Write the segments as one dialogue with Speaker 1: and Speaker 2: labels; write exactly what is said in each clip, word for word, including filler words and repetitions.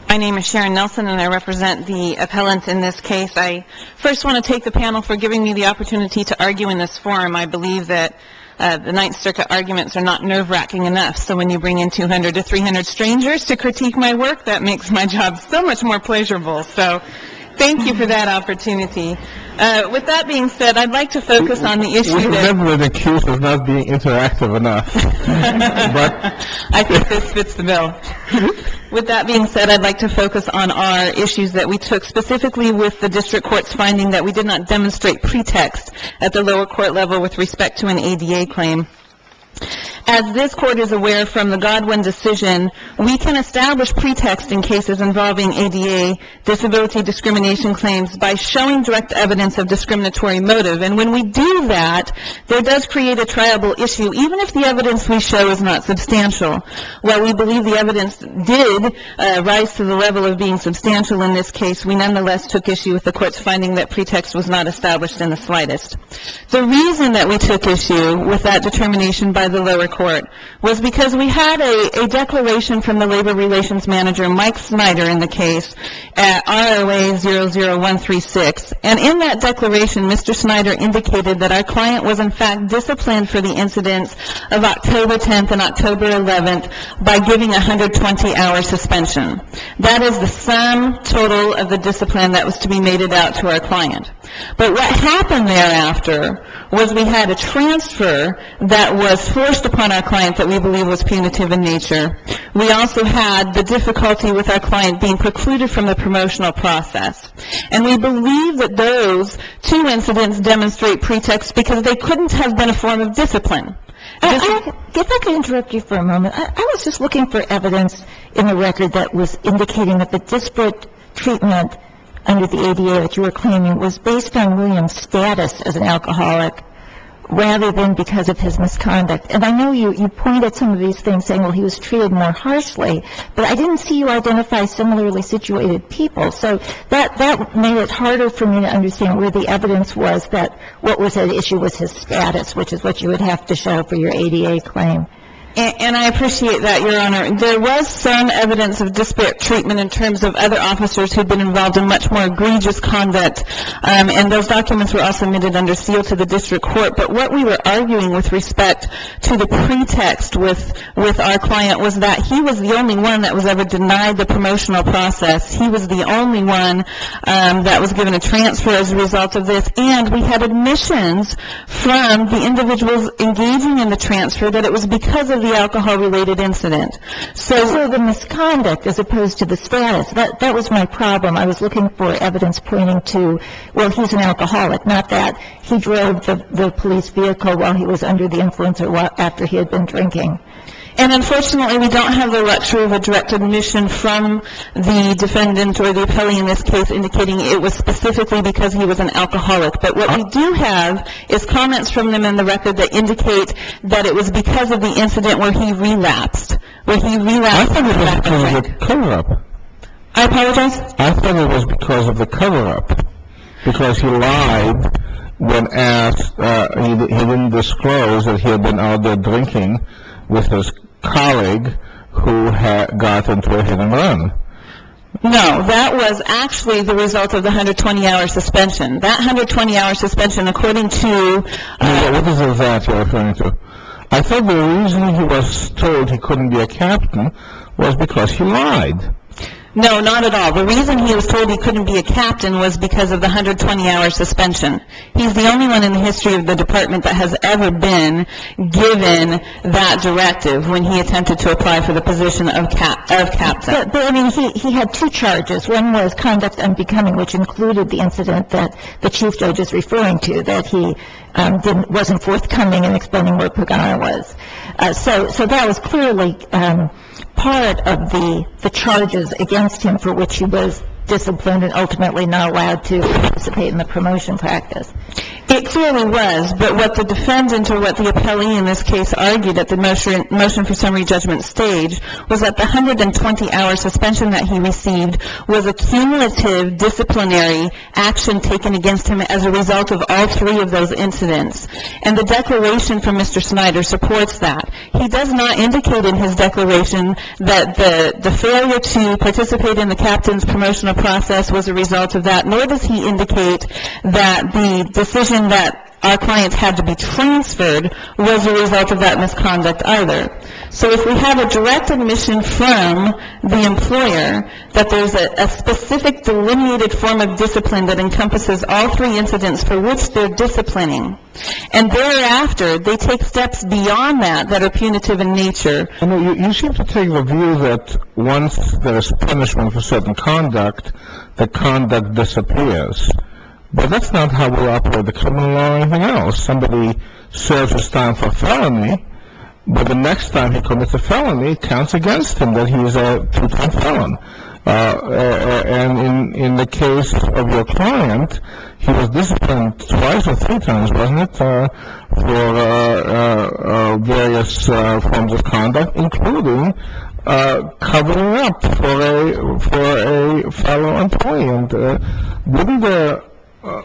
Speaker 1: My name is Sharon Nelson, and I represent the appellant in this case. I first want to thank the panel for giving me the opportunity to argue in this forum. I believe that uh, the Ninth Circuit arguments are not nerve-wracking enough, so when you bring in two hundred to three hundred strangers to critique my work, that makes my job so much more pleasurable. So thank you for that opportunity. Uh, with that being said, I'd like to focus on the issue
Speaker 2: We've
Speaker 1: that...
Speaker 2: never been accused of not being interactive enough. But
Speaker 1: I think this fits the bill. With that being said, I'd like to focus on our issues that we took, specifically with the district court's finding that we did not demonstrate pretext at the lower court level with respect to an A D A claim. As this court is aware from the Godwin decision, we can establish pretext in cases involving A D A disability discrimination claims by showing direct evidence of discriminatory motive. And when we do that, there does create a triable issue, even if the evidence we show is not substantial. While we believe the evidence did uh, rise to the level of being substantial in this case, we nonetheless took issue with the court's finding that pretext was not established in the slightest. The reason that we took issue with that determination by the lower court was because we had a, a declaration from the labor relations manager, Mike Snyder, in the case at R O A zero zero one three six. And in that declaration, Mister Snyder indicated that our client was in fact disciplined for the incidents of October tenth and October eleventh by giving a one hundred twenty hour suspension. That is the sum total of the discipline that was to be meted out to our client. But what happened thereafter was we had a transfer that was forced upon our client that we believe was punitive in nature. We also had the difficulty with our client being precluded from the promotional process. And we believe that those two incidents demonstrate pretext because they couldn't have been a form of discipline.
Speaker 3: I, I, if I could interrupt you for a moment, I, I was just looking for evidence in the record that was indicating that the disparate treatment under the A D A that you were claiming was based on William's status as an alcoholic rather than because of his misconduct. And I know you, you pointed some of these things saying, well, he was treated more harshly, but I didn't see you identify similarly situated people. So that, that made it harder for me to understand where the evidence was that what was at issue was his status, which is what you would have to show for your A D A claim.
Speaker 1: And, and I appreciate that, Your Honor. There was some evidence of disparate treatment in terms of other officers who'd been involved in much more egregious conduct, um, and those documents were all submitted under seal to the district court. But what we were arguing with respect to the pretext with, with our client was that he was the only one that was ever denied the promotional process. He was the only one um, that was given a transfer as a result of this, and we had admissions from the individuals engaging in the transfer that it was because of the alcohol-related incident.
Speaker 3: So, so the misconduct as opposed to the status, that, that was my problem. I was looking for evidence pointing to, well, he's an alcoholic, not that he drove the, the police vehicle while he was under the influence or while, after he had been drinking.
Speaker 1: And unfortunately, we don't have the luxury of a direct admission from the defendant or the appellee in this case indicating it was specifically because he was an alcoholic. But what we do have is comments from them in the record that indicate that it was because of the incident where he relapsed, where he relapsed.
Speaker 2: I thought it was because of the cover-up.
Speaker 1: I apologize?
Speaker 2: I thought it was because of the cover-up, because he lied when asked, uh, he, he didn't disclose that he had been out there drinking with his colleague who had got into a hit and run.
Speaker 1: No, that was actually the result of the one hundred twenty hour suspension. That one hundred twenty hour suspension, according to...
Speaker 2: Uh, what is that you're referring to? I thought the reason he was told he couldn't be a captain was because he lied.
Speaker 1: No, not at all. The reason he was told he couldn't be a captain was because of the one hundred twenty hour suspension. He's the only one in the history of the department that has ever been given that directive when he attempted to apply for the position of, cap- of captain.
Speaker 3: But, but I mean, he, he had two charges. One was conduct unbecoming, which included the incident that the chief judge is referring to, that he um, didn't, wasn't forthcoming in explaining where Pagano was. Uh, so, so that was clearly um, part of the, the charges against him for which he was disciplined and ultimately not allowed to participate in the promotion practice.
Speaker 1: It clearly was, but what the defendant or what the appellee in this case argued at the motion, motion for summary judgment stage was that the one hundred twenty hour suspension that he received was a cumulative disciplinary action taken against him as a result of all three of those incidents. And the declaration from Mister Snyder supports that. He does not indicate in his declaration that the, the failure to participate in the captain's promotional process was a result of that, nor does he indicate that the decision that our clients had to be transferred was a result of that misconduct either. So if we have a direct admission from the employer that there's a, a specific delineated form of discipline that encompasses all three incidents for which they're disciplining, and thereafter they take steps beyond that that are punitive in nature.
Speaker 2: You know, you, you seem to take the view that once there is punishment for certain conduct, the conduct disappears. But that's not how we operate the criminal law or anything else. Somebody serves his time for felony, but the next time he commits a felony, it counts against him that he is a two-time felon. Uh, uh, and in, in the case of your client, he was disciplined twice or three times, wasn't it, uh, for uh, uh, uh, various uh, forms of conduct, including uh, covering up for a for a fellow employee. And uh, wouldn't the Uh,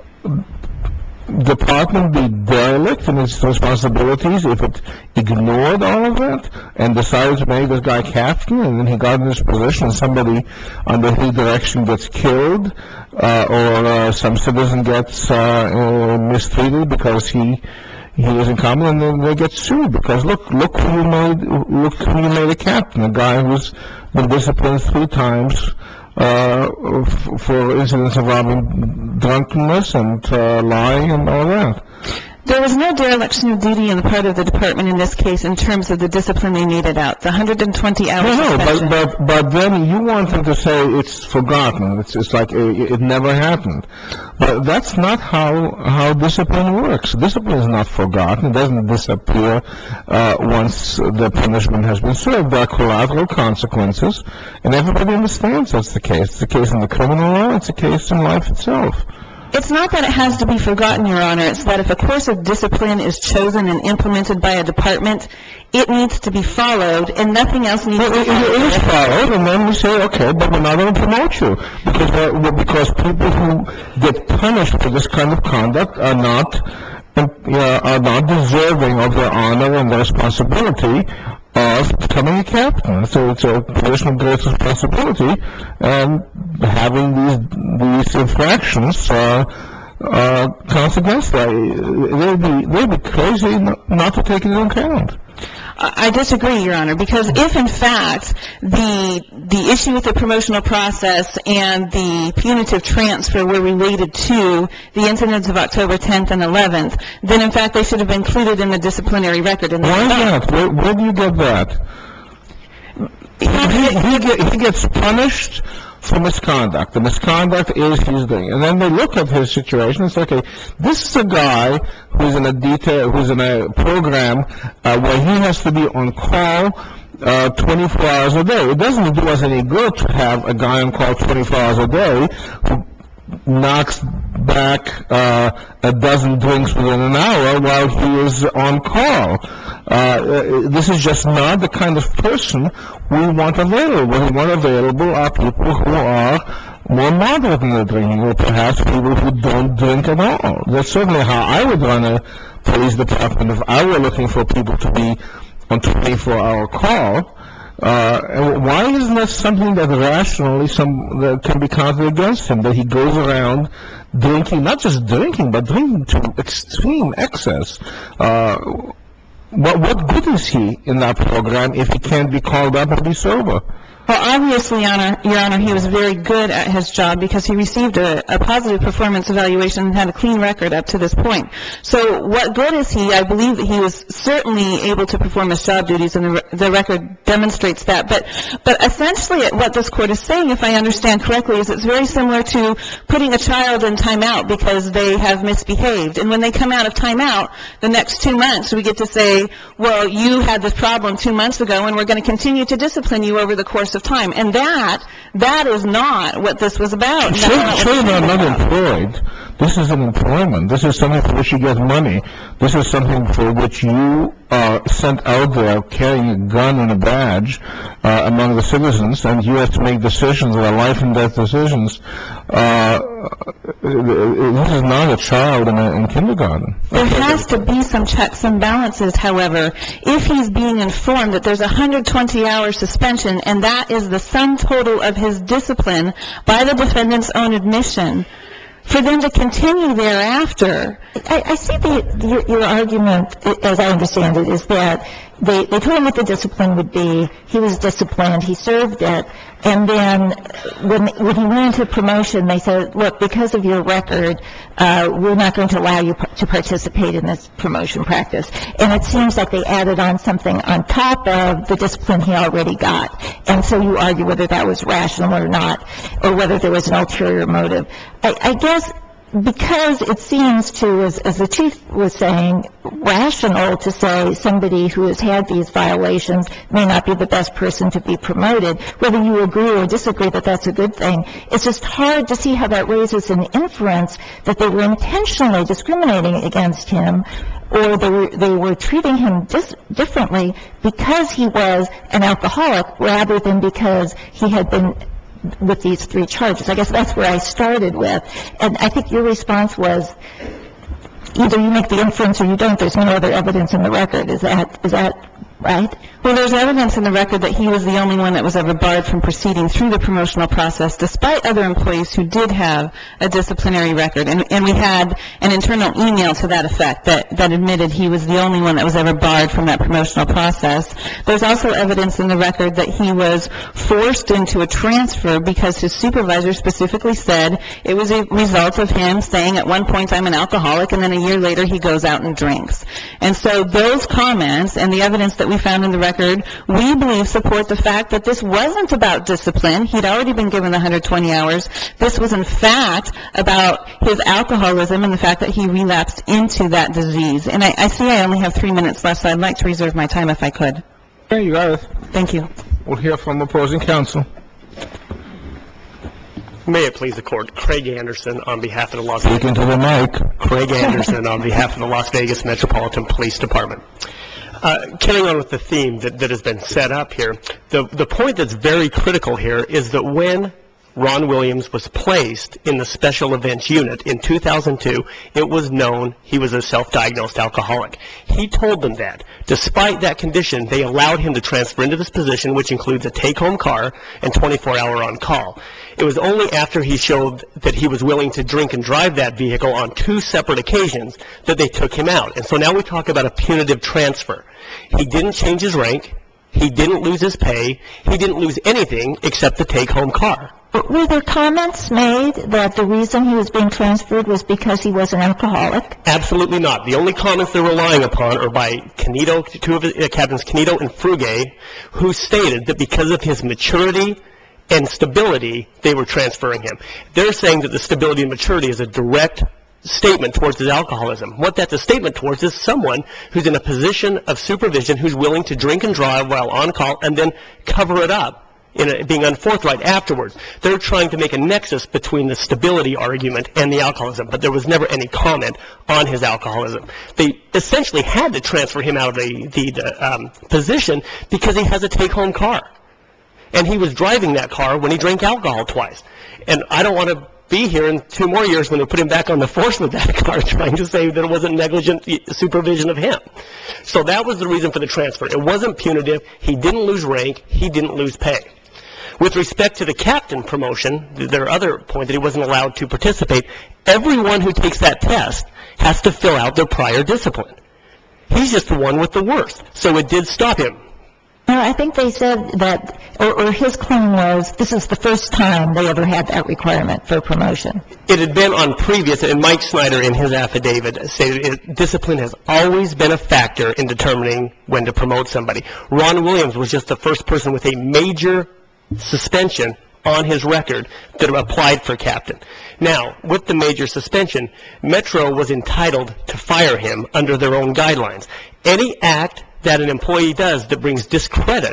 Speaker 2: department be derelict in its responsibilities if it ignored all of that and decided to make this guy captain, and then he got in this position and somebody under his direction gets killed, uh, or uh, some citizen gets uh, uh, mistreated because he he is incompetent, and then they get sued because look look who you made look who you made a captain, a guy who's been disciplined three times Uh, f- for incidents involving drunkenness and uh, lying and all that.
Speaker 1: There was no dereliction of duty on the part of the department in this case in terms of the discipline they meted out, the one hundred twenty hour
Speaker 2: No, no,
Speaker 1: suspension.
Speaker 2: but, but, but then you want them to say it's forgotten. It's, it's like it, it never happened. But that's not how, how discipline works. Discipline is not forgotten. It doesn't disappear uh, once the punishment has been served. There are collateral consequences, and everybody understands that's the case. It's the case in the criminal law. It's the case in life itself.
Speaker 1: It's not that it has to be forgotten, Your Honor. It's that if a course of discipline is chosen and implemented by a department, it needs to be followed, and nothing else needs
Speaker 2: well,
Speaker 1: to be followed.
Speaker 2: It is followed, and then we say, okay, but we're not going to promote you. Because, uh, because people who get punished for this kind of conduct are not, uh, are not deserving of the honor and the responsibility of becoming a captain. So it's a position of great responsibility, and having these these infractions uh, uh, counts against that. They'd be they'd be crazy not, not to take it into account.
Speaker 1: I disagree, Your Honor, because if in fact the the issue with the promotional process and the punitive transfer were related to the incidents of October tenth and eleventh, then in fact they should have been included in the disciplinary record. And
Speaker 2: why not? Where, where do you get that? He, he, get, he gets punished for misconduct. The misconduct is he's doing. And then they look at his situation and say, okay, this is a guy who's in a detail, who's in a program uh, where he has to be on call uh, twenty-four hours a day. It doesn't do us any good to have a guy on call twenty-four hours a day who knocks back uh, a dozen drinks within an hour while he is on call. Uh, this is just not the kind of person we want available. What we want available are people who are more moderate in their drinking, or perhaps people who don't drink at all. That's certainly how I would run a police department if I were looking for people to be on twenty-four hour call. Uh, and why isn't that something that rationally some that can be counted against him, that he goes around drinking, not just drinking, but drinking to extreme excess? Uh, what, what good is he in that program if he can't be called up and be sober?
Speaker 1: Well, obviously, Your Honor, Your Honor, he was very good at his job because he received a, a positive performance evaluation and had a clean record up to this point. So what good is he? I believe that he was certainly able to perform his job duties, and the, the record demonstrates that. But, but essentially what this court is saying, if I understand correctly, is it's very similar to putting a child in timeout because they have misbehaved. And when they come out of timeout, the next two months we get to say, well, you had this problem two months ago, and we're going to continue to discipline you over the course of time. And that, that is not what this was about.
Speaker 2: Children are not employed This is an employment. This is something for which you get money. This is something for which you are sent out there carrying a gun and a badge uh, among the citizens, and you have to make decisions that are life and death decisions. Uh, this is not a child in, a, in kindergarten.
Speaker 1: There has to be some checks and balances, however. If he's being informed that there's a one hundred twenty hour suspension, and that is the sum total of his discipline by the defendant's own admission, for them to continue thereafter.
Speaker 3: I, I see the, your, your argument, as I understand it, is that they, they told him what the discipline would be. He was disciplined. He served it. And then when, when he went into promotion, they said, look, because of your record, uh, we're not going to allow you p- to participate in this promotion practice. And it seems like they added on something on top of the discipline he already got. And so you argue whether that was rational or not, or whether there was an ulterior motive. I, I guess because it seems to, as, as the chief was saying, rational to say somebody who has had these violations may not be the best person to be promoted, whether you agree or disagree that that's a good thing. It's just hard to see how that raises an inference that they were intentionally discriminating against him, or they were, they were treating him dis- differently because he was an alcoholic rather than because he had been with these three charges. I guess that's where I started with. And I think your response was either you make the inference or you don't. There's no other evidence in the record. Is that is that right?
Speaker 1: Well, there's evidence in the record that he was the only one that was ever barred from proceeding through the promotional process, despite other employees who did have a disciplinary record. And, and we had an internal email to that effect that, that admitted he was the only one that was ever barred from that promotional process. There's also evidence in the record that he was forced into a transfer because his supervisor specifically said it was a result of him saying at one point, I'm an alcoholic, and then a year later he goes out and drinks. And so those comments and the evidence that we found in the record, we believe support the fact that this wasn't about discipline. He'd already been given the one hundred twenty hours. This was, in fact, about his alcoholism and the fact that he relapsed into that disease. And I, I see I only have three minutes left, so I'd like to reserve my time if I could.
Speaker 2: Okay, you got it.
Speaker 1: Thank you.
Speaker 2: We'll hear from opposing counsel.
Speaker 4: May it please the Court. Craig Anderson on behalf of the Las
Speaker 2: Speak into the mic.
Speaker 4: Craig Anderson on behalf of the Las Vegas Metropolitan Police Department. Uh, carrying on with the theme that, that has been set up here, the, the point that's very critical here is that when Ron Williams was placed in the Special Events Unit in two thousand two, it was known he was a self-diagnosed alcoholic. He told them that. Despite that condition, they allowed him to transfer into this position, which includes a take-home car and twenty-four hour on-call. It was only after he showed that he was willing to drink and drive that vehicle on two separate occasions that they took him out. And so now we talk about a punitive transfer. He didn't change his rank. He didn't lose his pay. He didn't lose anything except the take-home car.
Speaker 3: Were there comments made that the reason he was being transferred was because he was an alcoholic?
Speaker 4: Absolutely not. The only comments they're relying upon are by Canito, two of the uh, captains, Canito and Fruge, who stated that because of his maturity and stability, they were transferring him. They're saying that the stability and maturity is a direct statement towards his alcoholism. What that's a statement towards is someone who's in a position of supervision, who's willing to drink and drive while on call and then cover it up in a, being unforthright afterwards. They're trying to make a nexus between the stability argument and the alcoholism, but there was never any comment on his alcoholism. They essentially had to transfer him out of the, the, the um, position because he has a take-home car. And he was driving that car when he drank alcohol twice. And I don't want to be here in two more years when they put him back on the force with that car trying to say that it wasn't negligent supervision of him. So that was the reason for the transfer. It wasn't punitive. He didn't lose rank. He didn't lose pay. With respect to the captain promotion, their other point that he wasn't allowed to participate, everyone who takes that test has to fill out their prior discipline. He's just the one with the worst. So it did stop him.
Speaker 3: No, I think they said that, or, or his claim was, this is the first time they ever had that requirement for promotion.
Speaker 4: It had been on previous, and Mike Snyder in his affidavit stated it, discipline has always been a factor in determining when to promote somebody. Ron Williams was just the first person with a major suspension on his record that applied for captain. Now, with the major suspension, Metro was entitled to fire him under their own guidelines. Any act that an employee does that brings discredit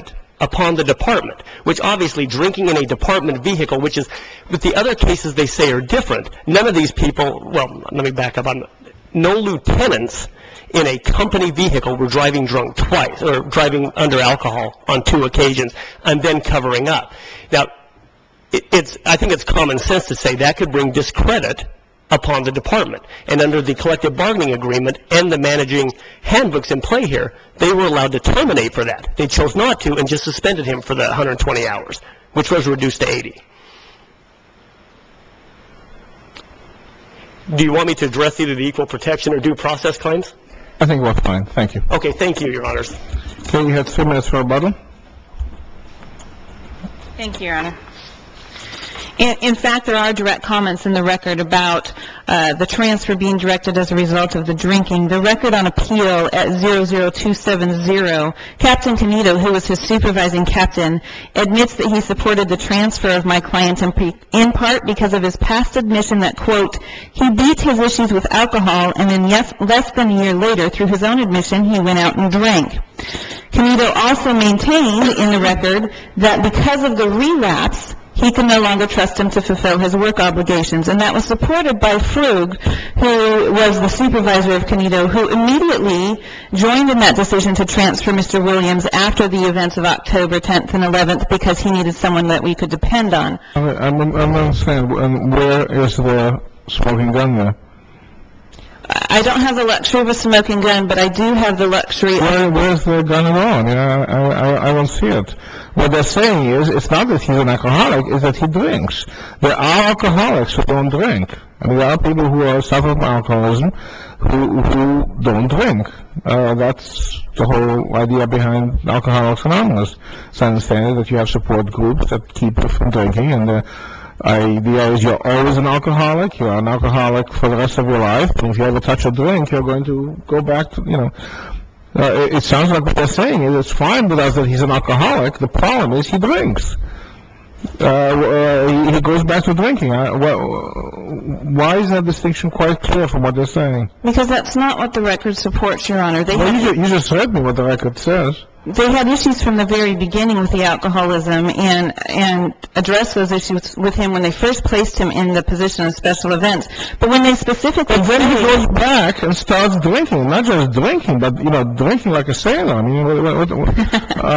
Speaker 4: upon the department, which obviously drinking in a department vehicle, which is, with the other cases they say are different, none of these people, well, let me back up, I'm, no lieutenants in a company vehicle were driving drunk twice, or driving under alcohol on two occasions, and then covering up. Now, it, it's, I think it's common sense to say that could bring discredit upon the department. And under the collective bargaining agreement and the managing handbooks in play here, they were allowed to terminate for that. They chose not to and just suspended him for the one hundred twenty hours, which was reduced to eighty. Do you want me to address either the equal protection or due process claims?
Speaker 2: I think we're fine. Thank you.
Speaker 4: Okay, thank you, Your Honors.
Speaker 2: Okay, you have three minutes for rebuttal.
Speaker 1: Thank you, Your Honor. In, in fact, there are direct comments in the record about uh, the transfer being directed as a result of the drinking. The record on appeal at zero zero two seven zero, Captain Canito, who was his supervising captain, admits that he supported the transfer of my client in, pre- in part because of his past admission that, quote, he beat his issues with alcohol, and then yes, less than a year later, through his own admission, he went out and drank. Canito also maintained in the record that because of the relapse, he could no longer trust him to fulfill his work obligations. And that was supported by Frug, who was the supervisor of Canito, who immediately joined in that decision to transfer Mister Williams after the events of October tenth and eleventh because he needed someone that we could depend on.
Speaker 2: I'm, I'm, I'm not saying, where is the smoking gun there?
Speaker 1: I don't have the luxury of a smoking gun, but I do have the luxury of...
Speaker 2: Where, where's the gun at all? I mean, I, I, I don't see it. What they're saying is, it's not that he's an alcoholic, it's that he drinks. There are alcoholics who don't drink. I mean, there are people who are suffering from alcoholism who, who don't drink. Uh, that's the whole idea behind Alcoholics Anonymous. It's understanding that you have support groups that keep you from drinking, and the idea is you're always an alcoholic, you're an alcoholic for the rest of your life, and if you ever touch a drink, you're going to go back to, you know, uh, it, it sounds like what they're saying is it's fine with us that he's an alcoholic, the problem is he drinks. Uh, uh, he, he goes back to drinking. Uh, wh- why is that distinction quite clear from what they're saying?
Speaker 1: Because that's not what the record supports, Your Honor. They
Speaker 2: well,
Speaker 1: had,
Speaker 2: you, ju- you just read me what the record says.
Speaker 1: They had issues from the very beginning with the alcoholism and and addressed those issues with him when they first placed him in the position of special events. But when they specifically...
Speaker 2: But then he goes back and starts drinking, not just drinking, but, you know, drinking like a sailor. I mean, what, what, what, uh,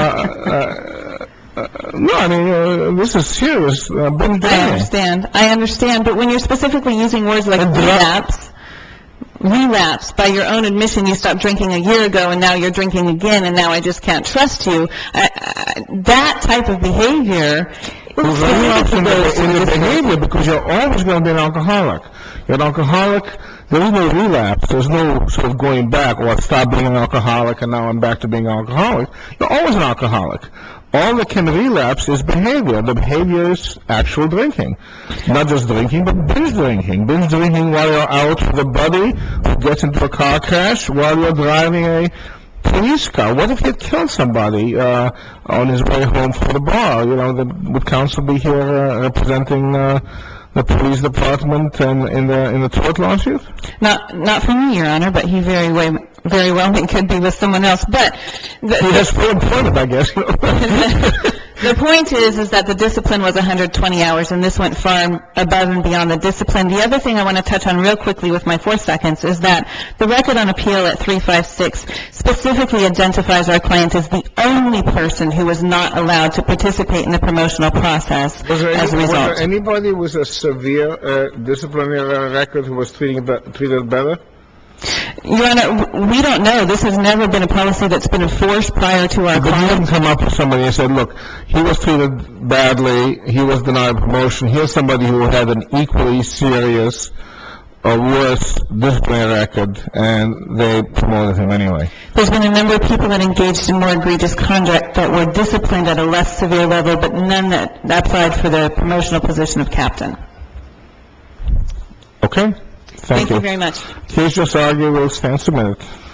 Speaker 2: uh, Uh, no, I mean, uh, this is serious. Uh,
Speaker 1: I understand. I understand. But when you're specifically using words like relapse, relapse, by your own admission, you stopped drinking a year ago and now you're drinking again and now I just can't trust you. I, I, that type of behavior...
Speaker 2: Well, relapse in the, in the behavior because you're always going to be an alcoholic. You're an alcoholic. There is no relapse. There's no sort of going back, or I stopped being an alcoholic and now I'm back to being an alcoholic. You're always an alcoholic. All that can relapse is behavior. The behavior is actual drinking. Not just drinking, but binge drinking. Binge drinking while you're out with a buddy who gets into a car crash while you're driving a police car. What if he had killed somebody uh, on his way home from the bar? You know, the, would counsel be here uh, representing uh, the police department and in the in the tort lawsuit?
Speaker 1: Not not for me, Your Honor, but he very well very well it could be with someone else. But the,
Speaker 2: he has full employment, I guess.
Speaker 1: The point is, is that the discipline was one hundred twenty hours, and this went far above and beyond the discipline. The other thing I want to touch on real quickly with my four seconds is that the record on appeal at three five six specifically identifies our client as the only person who was not allowed to participate in the promotional process
Speaker 2: was there
Speaker 1: as
Speaker 2: any,
Speaker 1: a result.
Speaker 2: Was there anybody with a severe uh, disciplinary record who was treating be- treated better?
Speaker 1: Your Honor, we don't know. This has never been a policy that's been enforced prior to our
Speaker 2: But
Speaker 1: client.
Speaker 2: you didn't come up with somebody and said, look, he was treated badly, he was denied promotion, here's somebody who had an equally serious or worse disciplinary record, and they promoted him anyway.
Speaker 1: There's been a number of people that engaged in more egregious conduct that were disciplined at a less severe level, but none that applied for the promotional position of captain.
Speaker 2: Okay? Thank,
Speaker 1: Thank you very much.
Speaker 2: Case just argued will stand submitted.